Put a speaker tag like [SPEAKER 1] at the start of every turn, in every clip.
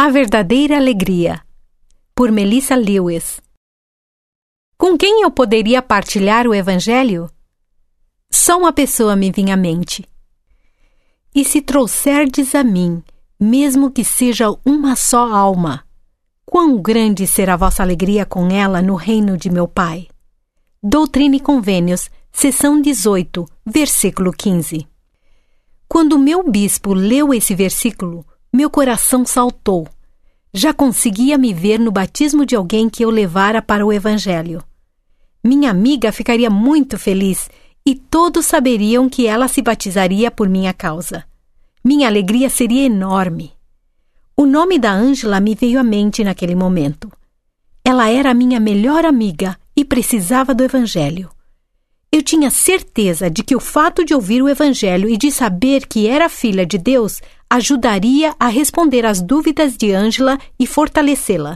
[SPEAKER 1] A Verdadeira Alegria, por Melissa Lewis. Com quem eu poderia partilhar o Evangelho? Só uma pessoa me vinha à mente. E se trouxerdes a mim, mesmo que seja uma só alma, quão grande será a vossa alegria com ela no reino de meu Pai. Doutrina e Convênios, seção 18, versículo 15. Quando meu bispo leu esse versículo, meu coração saltou. Já conseguia me ver no batismo de alguém que eu levara para o Evangelho. Minha amiga ficaria muito feliz e todos saberiam que ela se batizaria por minha causa. Minha alegria seria enorme. O nome da Ângela me veio à mente naquele momento. Ela era a minha melhor amiga e precisava do Evangelho. Eu tinha certeza de que o fato de ouvir o Evangelho e de saber que era filha de Deus ajudaria a responder às dúvidas de Ângela e fortalecê-la.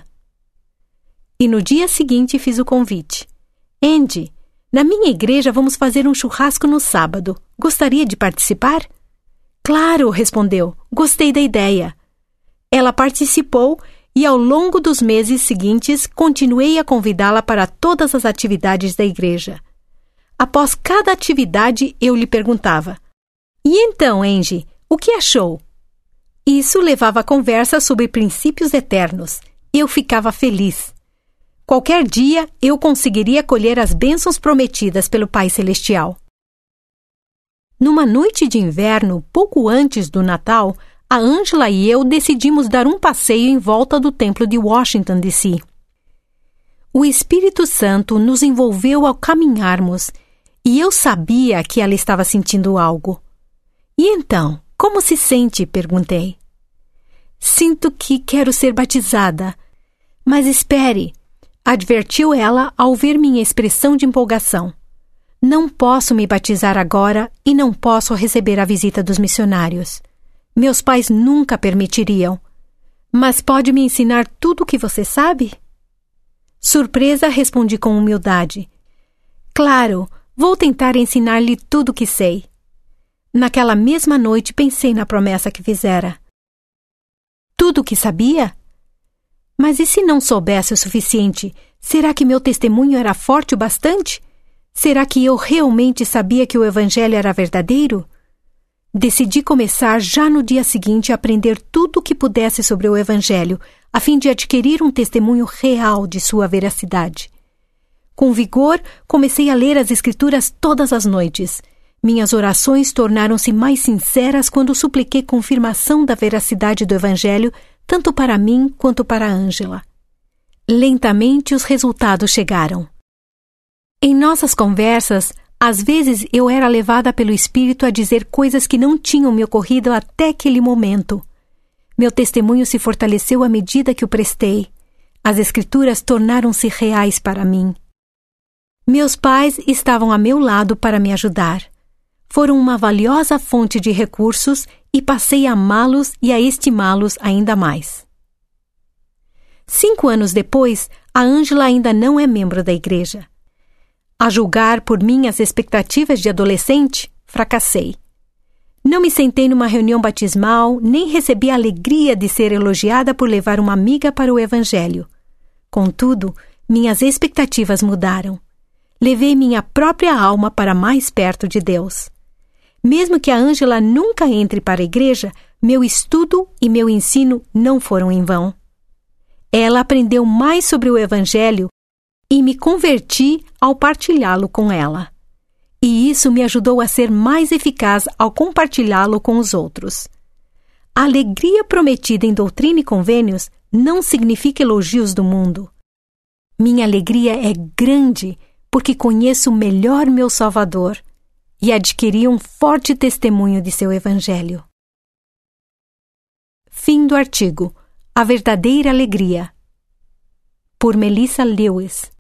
[SPEAKER 1] E no dia seguinte fiz o convite. Andy, na minha igreja vamos fazer um churrasco no sábado. Gostaria de participar? Claro, respondeu. Gostei da ideia. Ela participou e ao longo dos meses seguintes continuei a convidá-la para todas as atividades da igreja. Após cada atividade, eu lhe perguntava: "E então, Angie, o que achou?" Isso levava a conversa sobre princípios eternos. Eu ficava feliz. Qualquer dia, eu conseguiria colher as bênçãos prometidas pelo Pai Celestial. Numa noite de inverno, pouco antes do Natal, a Ângela e eu decidimos dar um passeio em volta do templo de Washington, D.C. O Espírito Santo nos envolveu ao caminharmos e eu sabia que ela estava sentindo algo. E então, como se sente? Perguntei. Sinto que quero ser batizada. Mas espere, advertiu ela ao ver minha expressão de empolgação. Não posso me batizar agora e não posso receber a visita dos missionários. Meus pais nunca permitiriam. Mas pode me ensinar tudo o que você sabe? Surpresa, respondi com humildade. Claro, vou tentar ensinar-lhe tudo o que sei. Naquela mesma noite pensei na promessa que fizera. Tudo o que sabia? Mas e se não soubesse o suficiente? Será que meu testemunho era forte o bastante? Será que eu realmente sabia que o Evangelho era verdadeiro? Decidi começar já no dia seguinte a aprender tudo o que pudesse sobre o Evangelho, a fim de adquirir um testemunho real de sua veracidade. Com vigor, comecei a ler as Escrituras todas as noites. Minhas orações tornaram-se mais sinceras quando supliquei confirmação da veracidade do Evangelho, tanto para mim quanto para Ângela. Lentamente os resultados chegaram. Em nossas conversas, às vezes eu era levada pelo Espírito a dizer coisas que não tinham me ocorrido até aquele momento. Meu testemunho se fortaleceu à medida que o prestei. As Escrituras tornaram-se reais para mim. Meus pais estavam a meu lado para me ajudar. Foram uma valiosa fonte de recursos e passei a amá-los e a estimá-los ainda mais. 5 anos depois, a Ângela ainda não é membro da igreja. A julgar por minhas expectativas de adolescente, fracassei. Não me sentei numa reunião batismal, nem recebi a alegria de ser elogiada por levar uma amiga para o Evangelho. Contudo, minhas expectativas mudaram. Levei minha própria alma para mais perto de Deus. Mesmo que a Ângela nunca entre para a igreja, meu estudo e meu ensino não foram em vão. Ela aprendeu mais sobre o Evangelho e me converti ao partilhá-lo com ela. E isso me ajudou a ser mais eficaz ao compartilhá-lo com os outros. A alegria prometida em Doutrina e Convênios não significa elogios do mundo. Minha alegria é grande porque conheço melhor meu Salvador e adquiri um forte testemunho de seu Evangelho. Fim do artigo. A Verdadeira Alegria, por Melissa Lewis.